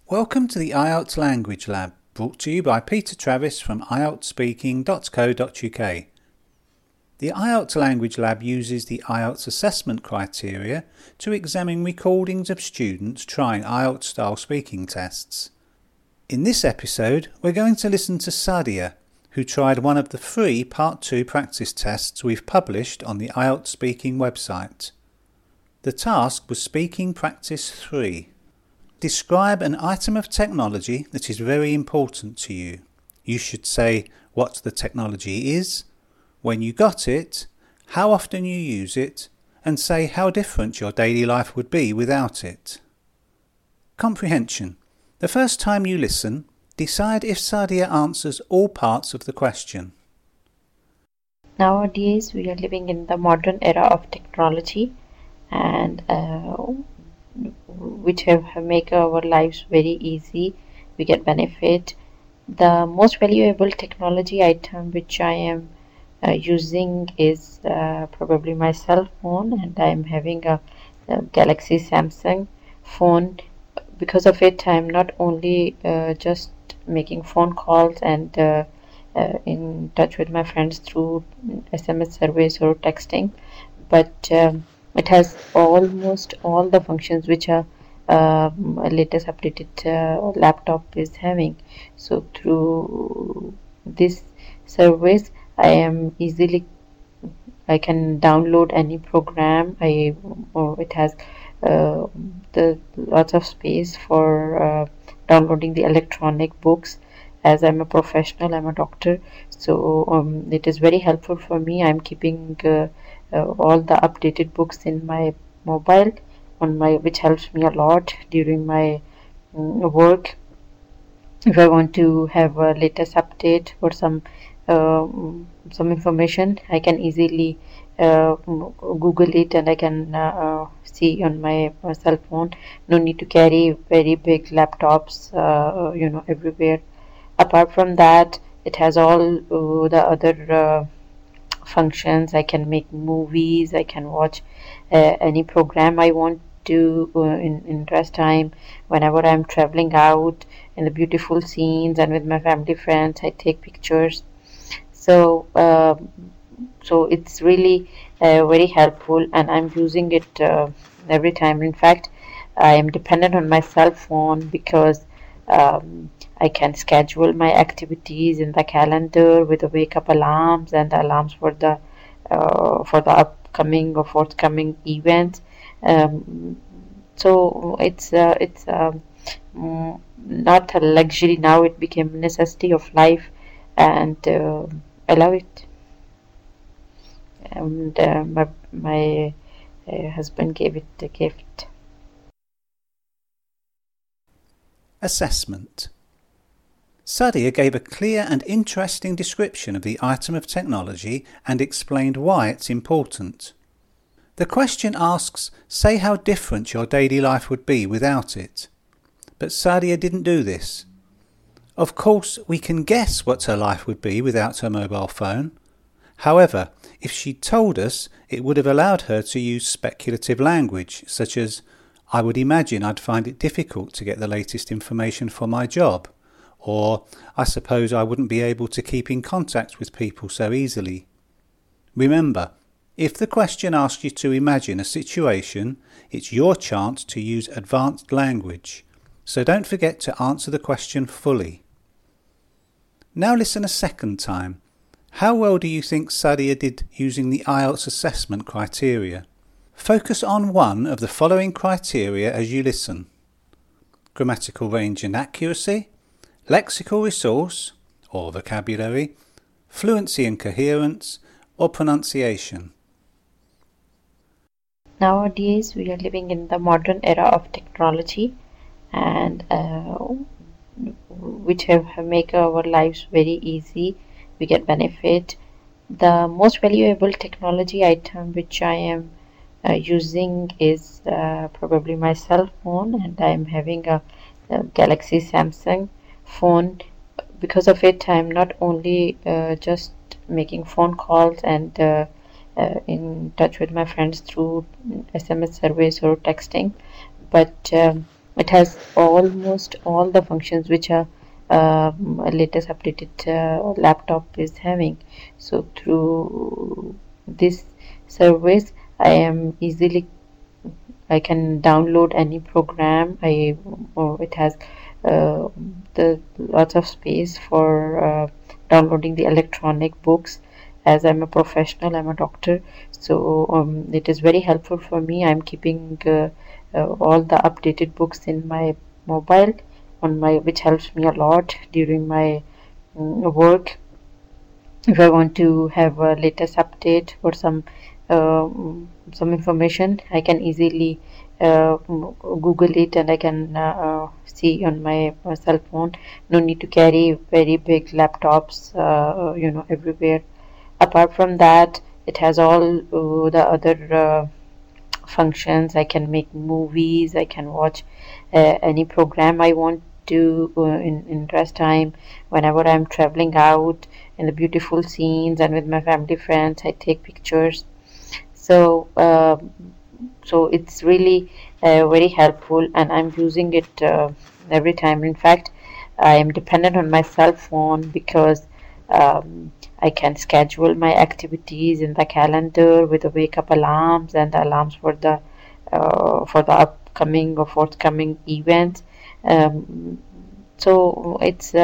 Welcome to the IELTS Language Lab, brought to you by Peter Travis from IELTSpeaking.co.uk. The IELTS Language Lab uses the IELTS assessment criteria to examine recordings of students trying IELTS-style speaking tests. In this episode, we're going to listen to Sadia, who tried one of the free Part 2 practice tests we've published on the IELTS Speaking website. The task was Speaking Practice 3. Describe an item of technology that is very important to you. You should say what the technology is, when you got it, how often you use it, and say how different your daily life would be without it. Comprehension. The first time you listen, decide if Sadia answers all parts of the question. Nowadays, we are living in the modern era of technology, and which have make our lives very easy. We get benefit. The most valuable technology item which I am using is probably my cell phone, and I am having a Galaxy Samsung phone. Because of it, I am not only just making phone calls and in touch with my friends through SMS service or texting, but it has almost all the functions which a latest updated laptop is having. So through this service, I can download any program. It has the lots of space for downloading the electronic books. As I'm a professional, I'm a doctor, so it is very helpful for me. I'm keeping all the updated books in my mobile which helps me a lot during my work. If I want to have a latest update or some information, I can easily Google it, and I can see on my cell phone. No need to carry very big laptops everywhere. Apart from that, it has all the other functions. I can make movies, I can watch any program I want to in rest time. Whenever I'm traveling out in the beautiful scenes and with my family friends, I take pictures. So it's really very helpful, and I'm using it every time. In fact, I am dependent on my cell phone because I can schedule my activities in the calendar with the wake up alarms and the alarms for the upcoming or forthcoming events. So it's not a luxury now; it became a necessity of life, and I love it. And my husband gave it a gift. Assessment. Sadia gave a clear and interesting description of the item of technology and explained why it's important. The question asks, say how different your daily life would be without it. But Sadia didn't do this. Of course, we can guess what her life would be without her mobile phone. However, if she'd told us, it would have allowed her to use speculative language, such as, I would imagine I'd find it difficult to get the latest information for my job, or I suppose I wouldn't be able to keep in contact with people so easily. Remember, if the question asks you to imagine a situation, it's your chance to use advanced language, so don't forget to answer the question fully. Now listen a second time. How well do you think Sadia did using the IELTS assessment criteria? Focus on one of the following criteria as you listen: grammatical range and accuracy, lexical resource or vocabulary, fluency and coherence, or pronunciation. Nowadays, we are living in the modern era of technology, and which have make our lives very easy. We get benefit. The most valuable technology item which I am using is probably my cell phone, and I am having a Galaxy Samsung phone. Because of it, I am not only just making phone calls and in touch with my friends through SMS service or texting, but It has almost all the functions which a latest updated laptop is having. So through this service, I can download any program. It has uh, the lots of space for downloading the electronic books. As I'm a professional, I'm a doctor, so it is very helpful for me. I'm keeping all the updated books in my mobile which helps me a lot during my work. If I want to have a latest update or some information, I can easily Google it, and I can see on my cell phone. No need to carry very big laptops, everywhere. Apart from that, it has all the other functions. I can make movies. I can watch any program I want to in rest time. Whenever I'm traveling out in the beautiful scenes and with my family friends, I take pictures. So so it's really very helpful, and I'm using it every time. In fact, I am dependent on my cell phone because I can schedule my activities in the calendar with the wake up alarms and the alarms for the upcoming or forthcoming events. Um, so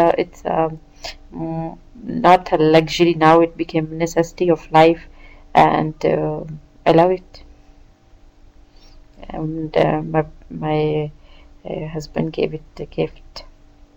it's not a luxury now; it became a necessity of life, and I love it. And my husband gave it a gift.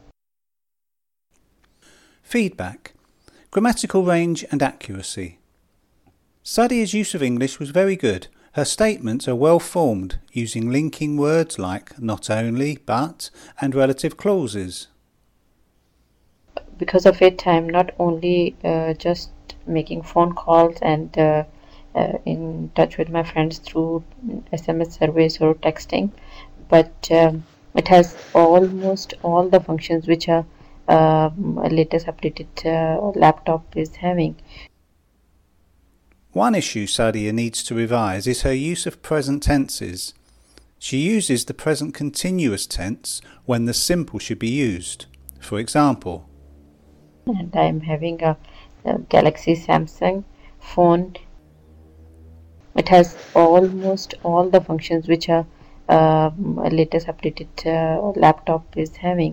Feedback. Grammatical range and accuracy. Sadia's use of English was very good. Her statements are well formed, using linking words like not only, but, and relative clauses. Because of it, I'm not only just making phone calls and in touch with my friends through SMS service or texting, but it has almost all the functions which a latest updated laptop is having. One issue Sadia needs to revise is her use of present tenses. She uses the present continuous tense when the simple should be used. For example, And I'm having a Galaxy Samsung phone. It has almost all the functions which a latest updated laptop is having.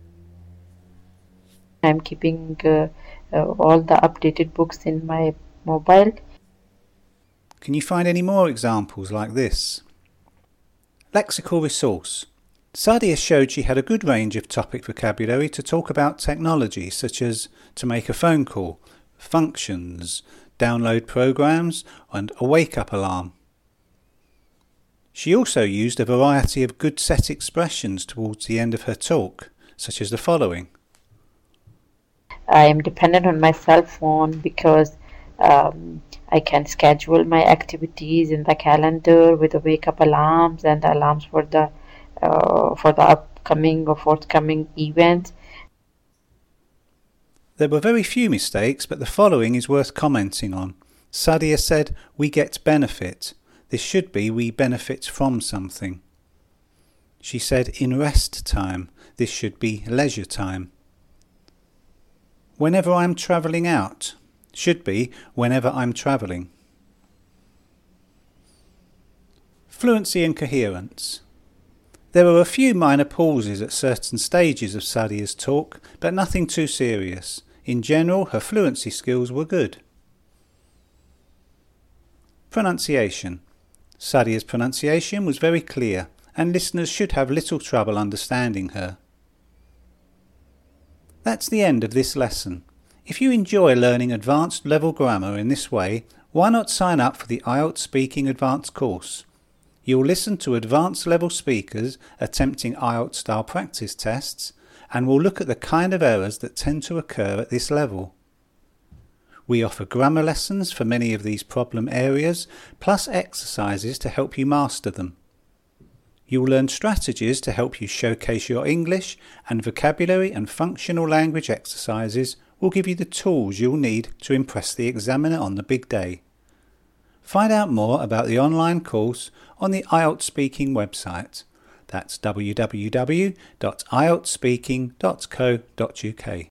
I'm keeping all the updated books in my mobile. can you find any more examples like this? Lexical resource. Sadia showed she had a good range of topic vocabulary to talk about technology, such as to make a phone call, functions, download programs, and a wake-up alarm. She also used a variety of good set expressions towards the end of her talk, such as the following. I am dependent on my cell phone because I can schedule my activities in the calendar with the wake up alarms and the alarms for the upcoming or forthcoming events. There were very few mistakes, but the following is worth commenting on. Sadia said, "We get benefit." This should be, "We benefit from something." She said, "In rest time." This should be, "leisure time." "Whenever I'm travelling out." Should be, "Whenever I'm travelling." Fluency and coherence. There were a few minor pauses at certain stages of Sadia's talk, but nothing too serious. In general, her fluency skills were good. Pronunciation. Sadia's pronunciation was very clear, and listeners should have little trouble understanding her. That's the end of this lesson. If you enjoy learning advanced level grammar in this way, why not sign up for the IELTS Speaking Advanced course? You'll listen to advanced level speakers attempting IELTS style practice tests, and we'll look at the kind of errors that tend to occur at this level. We offer grammar lessons for many of these problem areas, plus exercises to help you master them. You'll learn strategies to help you showcase your English, and vocabulary and functional language exercises will give you the tools you'll need to impress the examiner on the big day. Find out more about the online course on the IELTS Speaking website. That's www.ieltsspeaking.co.uk.